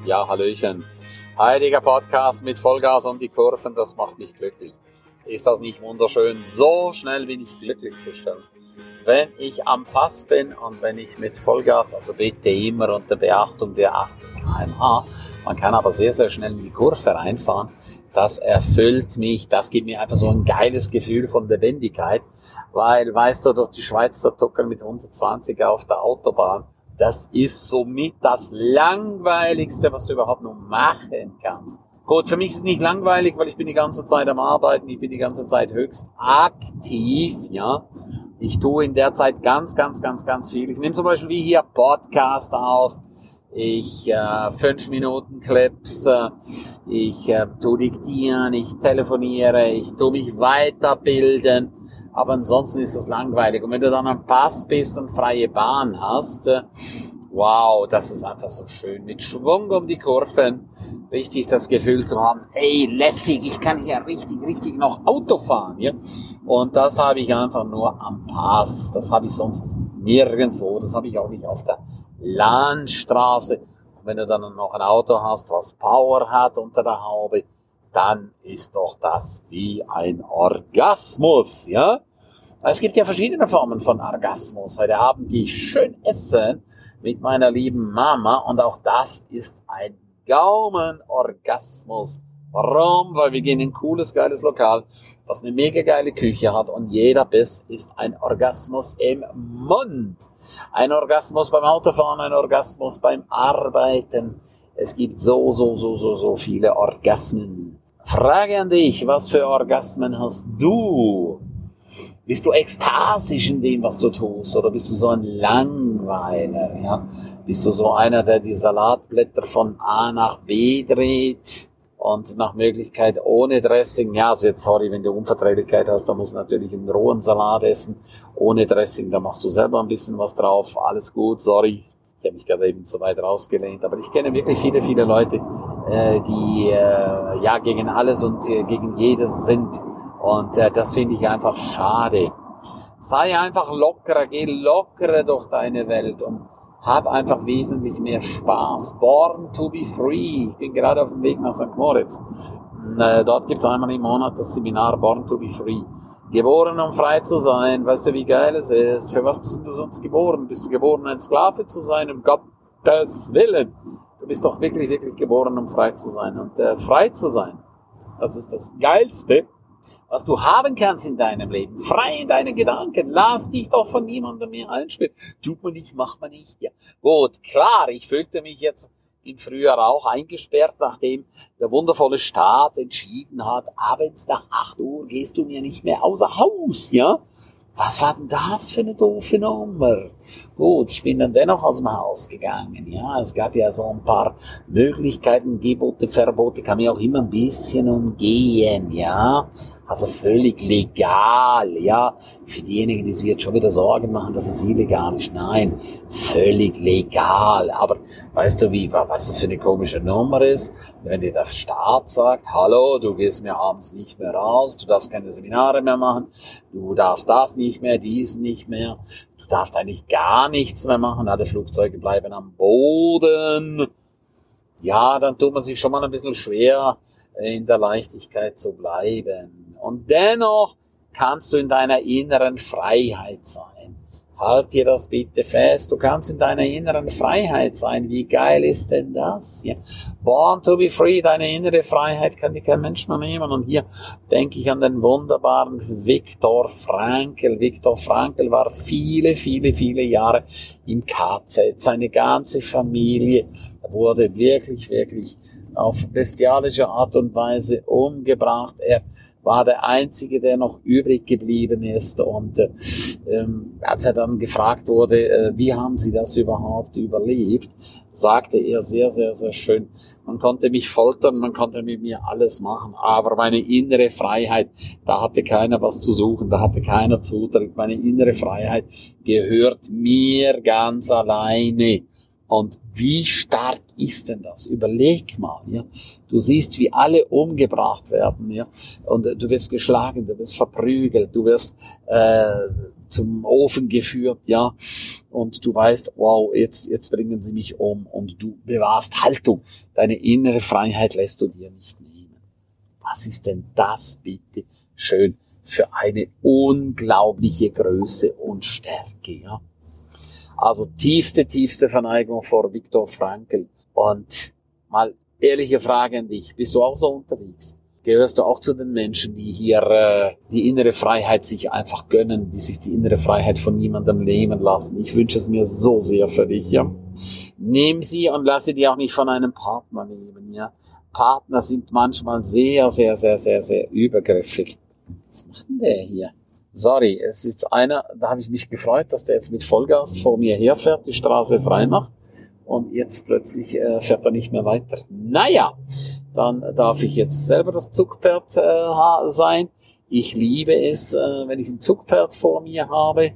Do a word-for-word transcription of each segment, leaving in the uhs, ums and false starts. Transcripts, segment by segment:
Ja, Hallöchen. Heiliger Podcast mit Vollgas um die Kurven, das macht mich glücklich. Ist das nicht wunderschön? So schnell bin ich glücklich zu stellen. Wenn ich am Pass bin und wenn ich mit Vollgas, also bitte immer unter Beachtung der achtzig Kilometer pro Stunde, man kann aber sehr, sehr schnell in die Kurve reinfahren, das erfüllt mich, das gibt mir einfach so ein geiles Gefühl von Lebendigkeit, weil, weißt du, durch die Schweiz zu tuckern mit hundertzwanzig auf der Autobahn, das ist somit das Langweiligste, was du überhaupt noch machen kannst. Gut, für mich ist es nicht langweilig, weil ich bin die ganze Zeit am Arbeiten, ich bin die ganze Zeit höchst aktiv, ja. Ich tue in der Zeit ganz, ganz, ganz, ganz viel. Ich nehme zum Beispiel wie hier Podcast auf, ich äh, fünf Minuten Clips, äh, ich äh, tue diktieren, ich telefoniere, ich tue mich weiterbilden, aber ansonsten ist es langweilig. Und wenn du dann am Pass bist und freie Bahn hast, äh, wow, das ist einfach so schön, mit Schwung um die Kurven, richtig das Gefühl zu haben, ey, lässig, ich kann hier richtig, richtig noch Auto fahren, ja. Und das habe ich einfach nur am Pass, das habe ich sonst nirgendwo, das habe ich auch nicht auf der Landstraße. Und wenn du dann noch ein Auto hast, was Power hat unter der Haube, dann ist doch das wie ein Orgasmus, ja. Es gibt ja verschiedene Formen von Orgasmus. Heute Abend gehe ich schön essen mit meiner lieben Mama und auch das ist ein Gaumenorgasmus. Warum? Weil wir gehen in ein cooles, geiles Lokal, was eine mega geile Küche hat und jeder Biss ist ein Orgasmus im Mund. Ein Orgasmus beim Autofahren, ein Orgasmus beim Arbeiten. Es gibt so, so, so, so, so viele Orgasmen. Frage an dich, was für Orgasmen hast du? Bist du ekstasisch in dem, was du tust? Oder bist du so ein Langweiler, ja? Bist du so einer, der die Salatblätter von A nach B dreht und nach Möglichkeit ohne Dressing? Ja, also jetzt, sorry, wenn du Unverträglichkeit hast, dann musst du natürlich einen rohen Salat essen. Ohne Dressing, da machst du selber ein bisschen was drauf. Alles gut, sorry. Ich habe mich gerade eben zu weit rausgelehnt. Aber ich kenne wirklich viele, viele Leute, äh, die äh, ja gegen alles und äh, gegen jedes sind. Und äh, das finde ich einfach schade. Sei einfach lockerer, geh lockerer durch deine Welt und hab einfach wesentlich mehr Spaß. Born to be free. Ich bin gerade auf dem Weg nach Sankt Moritz. Äh, dort gibt es einmal im Monat das Seminar Born to be free. Geboren, um frei zu sein. Weißt du, wie geil es ist? Für was bist du sonst geboren? Bist du geboren, ein Sklave zu sein? Um Gottes Willen. Du bist doch wirklich, wirklich geboren, um frei zu sein. Und äh, frei zu sein, das ist das Geilste, was du haben kannst in deinem Leben. Frei in deinen Gedanken. Lass dich doch von niemandem mehr einspielen. Tut man nicht, macht man nicht. Ja. Gut, klar, ich fühlte mich jetzt im Frühjahr auch eingesperrt, nachdem der wundervolle Staat entschieden hat, abends nach acht Uhr gehst du mir nicht mehr außer Haus, ja? Was war denn das für eine doofe Nummer? Gut, ich bin dann dennoch aus dem Haus gegangen, ja. Es gab ja so ein paar Möglichkeiten, Gebote, Verbote, kann mir auch immer ein bisschen umgehen, ja. Also völlig legal, ja. Für diejenigen, die sich jetzt schon wieder Sorgen machen, dass es illegal ist. Nein, völlig legal. Aber weißt du, wie, was das für eine komische Nummer ist? Wenn dir der Staat sagt, hallo, du gehst mir abends nicht mehr raus, du darfst keine Seminare mehr machen, du darfst das nicht mehr, dies nicht mehr, du darfst eigentlich gar nichts mehr machen, alle Flugzeuge bleiben am Boden. Ja, dann tut man sich schon mal ein bisschen schwer, in der Leichtigkeit zu bleiben. Und dennoch kannst du in deiner inneren Freiheit sein. Halt dir das bitte fest. Du kannst in deiner inneren Freiheit sein. Wie geil ist denn das? Ja. Born to be free. Deine innere Freiheit kann dir kein Mensch mehr nehmen. Und hier denke ich an den wunderbaren Viktor Frankl. Viktor Frankl war viele, viele, viele Jahre im K Z. Seine ganze Familie wurde wirklich, wirklich auf bestialische Art und Weise umgebracht. Er war der Einzige, der noch übrig geblieben ist. Und äh, ähm, als er dann gefragt wurde, äh, wie haben Sie das überhaupt überlebt, sagte er sehr, sehr, sehr schön, man konnte mich foltern, man konnte mit mir alles machen, aber meine innere Freiheit, da hatte keiner was zu suchen, da hatte keiner Zutritt. Meine innere Freiheit gehört mir ganz alleine. Und wie stark ist denn das? Überleg mal, ja. Du siehst, wie alle umgebracht werden, ja. Und du wirst geschlagen, du wirst verprügelt, du wirst äh, zum Ofen geführt, ja, und du weißt, wow, jetzt, jetzt bringen sie mich um und du bewahrst Haltung. Deine innere Freiheit lässt du dir nicht nehmen. Was ist denn das bitte schön für eine unglaubliche Größe und Stärke, ja? Also tiefste, tiefste Verneigung vor Viktor Frankl. Und mal ehrliche Frage an dich, bist du auch so unterwegs? Gehörst du auch zu den Menschen, die hier äh, die innere Freiheit sich einfach gönnen, die sich die innere Freiheit von niemandem nehmen lassen? Ich wünsche es mir so sehr für dich, ja. Nimm sie und lass sie dir auch nicht von einem Partner nehmen, ja. Partner sind manchmal sehr, sehr, sehr, sehr, sehr übergriffig. Was macht denn der hier? Sorry, es ist einer, da habe ich mich gefreut, dass der jetzt mit Vollgas vor mir herfährt, die Straße frei macht. Und jetzt plötzlich äh, fährt er nicht mehr weiter. Naja, dann darf ich jetzt selber das Zugpferd äh, sein. Ich liebe es, äh, wenn ich ein Zugpferd vor mir habe.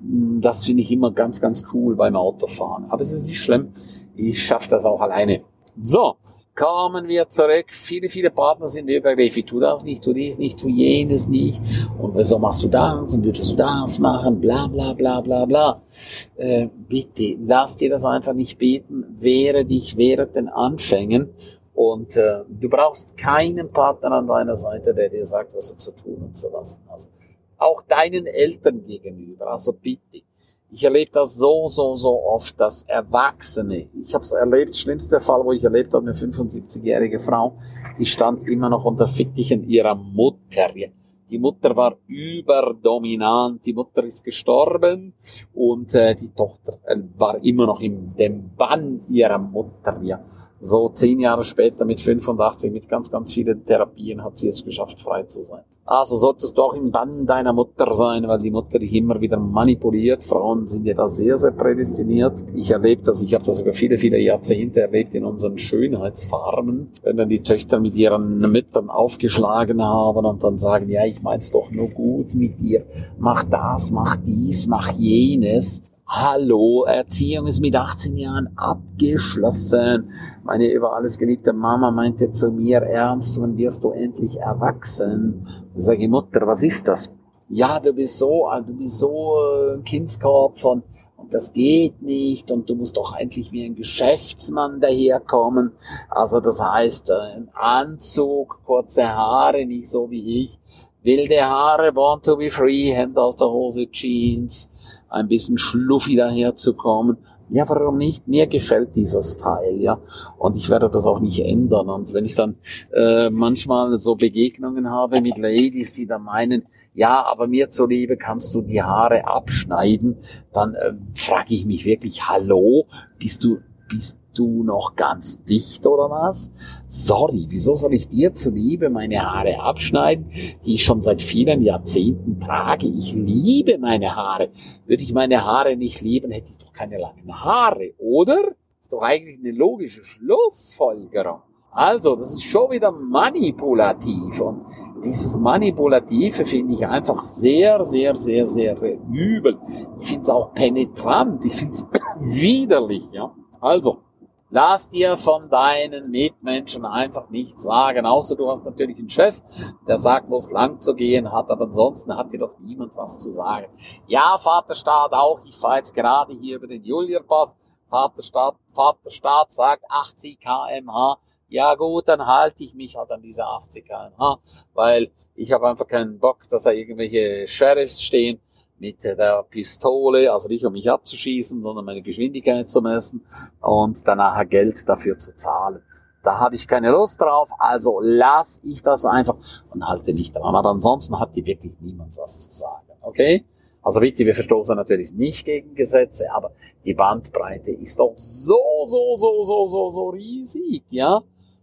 Das finde ich immer ganz, ganz cool beim Autofahren. Aber es ist nicht schlimm. Ich schaffe das auch alleine. So, kommen wir zurück. Viele, viele Partner sind übergriffig. Tu das nicht, tu dies nicht, tu jenes nicht. Und wieso machst du das und würdest du das machen? Bla, bla, bla, bla, bla. Äh, bitte, lass dir das einfach nicht beten. Wehre dich während den Anfängen. Und äh, du brauchst keinen Partner an deiner Seite, der dir sagt, was du zu tun und zu lassen hast. Auch deinen Eltern gegenüber. Also bitte. Ich erlebe das so, so, so oft, dass Erwachsene, ich habe es erlebt, das schlimmste Fall, wo ich erlebt habe, eine fünfundsiebzigjährige Frau, die stand immer noch unter Fittichen ihrer Mutter. Die Mutter war überdominant, die Mutter ist gestorben und äh, die Tochter äh, war immer noch in dem Bann ihrer Mutter. Ja. So zehn Jahre später mit fünfundachtzig, mit ganz, ganz vielen Therapien hat sie es geschafft, frei zu sein. Also solltest du auch im Bann deiner Mutter sein, weil die Mutter dich immer wieder manipuliert. Frauen sind ja da sehr, sehr prädestiniert. Ich erlebe das, ich habe das über viele, viele Jahrzehnte erlebt in unseren Schönheitsfarmen, wenn dann die Töchter mit ihren Müttern aufgeschlagen haben und dann sagen, ja, ich mein's doch nur gut mit dir, mach das, mach dies, mach jenes. Hallo, Erziehung ist mit achtzehn Jahren abgeschlossen. Meine über alles geliebte Mama meinte zu mir, Ernst, wann wirst du endlich erwachsen? Da sage ich, Mutter, was ist das? Ja, du bist so, du bist so ein Kindskopf und, und das geht nicht und du musst doch endlich wie ein Geschäftsmann daherkommen. Also das heißt, ein Anzug, kurze Haare, nicht so wie ich. Wilde Haare, born to be free, Hemd aus der Hose, Jeans, ein bisschen schluffi daherzukommen. Ja, warum nicht? Mir gefällt dieser Style, ja. Und ich werde das auch nicht ändern. Und wenn ich dann äh, manchmal so Begegnungen habe mit Ladies, die dann meinen, ja, aber mir zuliebe kannst du die Haare abschneiden, dann äh, frage ich mich wirklich, hallo, bist du, bist du noch ganz dicht oder was? Sorry, wieso soll ich dir zuliebe meine Haare abschneiden, die ich schon seit vielen Jahrzehnten trage? Ich liebe meine Haare. Würde ich meine Haare nicht lieben, hätte ich doch keine langen Haare, oder? Ist doch eigentlich eine logische Schlussfolgerung. Also, das ist schon wieder manipulativ und dieses Manipulative finde ich einfach sehr, sehr, sehr, sehr übel. Ich finde es auch penetrant, ich finde es widerlich, ja. Also, lass dir von deinen Mitmenschen einfach nichts sagen, außer du hast natürlich einen Chef, der sagt, wo es lang zu gehen hat, aber ansonsten hat dir doch niemand was zu sagen. Ja, Vaterstaat auch, ich fahre jetzt gerade hier über den Julierpass, Vaterstaat, Vaterstaat sagt achtzig Kilometer pro Stunde, ja gut, dann halte ich mich halt an diese achtzig Kilometer pro Stunde, weil ich habe einfach keinen Bock, dass da irgendwelche Sheriffs stehen, mit der Pistole, also nicht um mich abzuschießen, sondern meine Geschwindigkeit zu messen und danach Geld dafür zu zahlen. Da habe ich keine Lust drauf, also lass ich das einfach und halte mich dran. Aber ansonsten hat dir wirklich niemand was zu sagen, okay? Also bitte, wir verstoßen natürlich nicht gegen Gesetze, aber die Bandbreite ist doch so, so, so, so, so, so riesig, ja?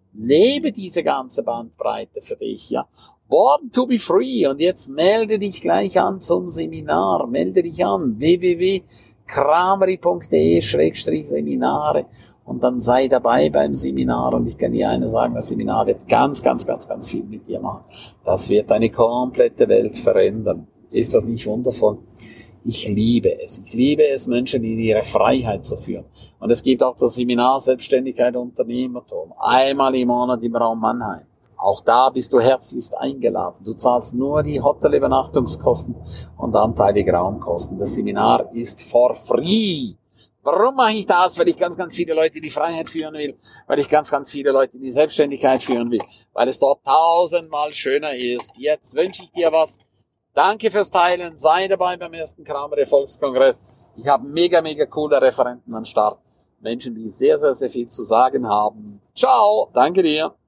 Lebe diese ganze Bandbreite für dich, ja? Born to be free. Und jetzt melde dich gleich an zum Seminar. Melde dich an. w w w punkt krameri punkt d e Schrägstrich Seminare. Und dann sei dabei beim Seminar. Und ich kann dir eine sagen, das Seminar wird ganz, ganz, ganz, ganz viel mit dir machen. Das wird deine komplette Welt verändern. Ist das nicht wundervoll? Ich liebe es. Ich liebe es, Menschen in ihre Freiheit zu führen. Und es gibt auch das Seminar Selbstständigkeit und Unternehmertum. Einmal im Monat im Raum Mannheim. Auch da bist du herzlichst eingeladen. Du zahlst nur die Hotelübernachtungskosten und anteilige Raumkosten. Das Seminar ist for free. Warum mache ich das? Weil ich ganz, ganz viele Leute in die Freiheit führen will, weil ich ganz, ganz viele Leute in die Selbstständigkeit führen will, weil es dort tausendmal schöner ist. Jetzt wünsche ich dir was. Danke fürs Teilen. Sei dabei beim ersten Kramer Erfolgskongress. Ich habe mega, mega coole Referenten am Start. Menschen, die sehr, sehr, sehr viel zu sagen haben. Ciao. Danke dir.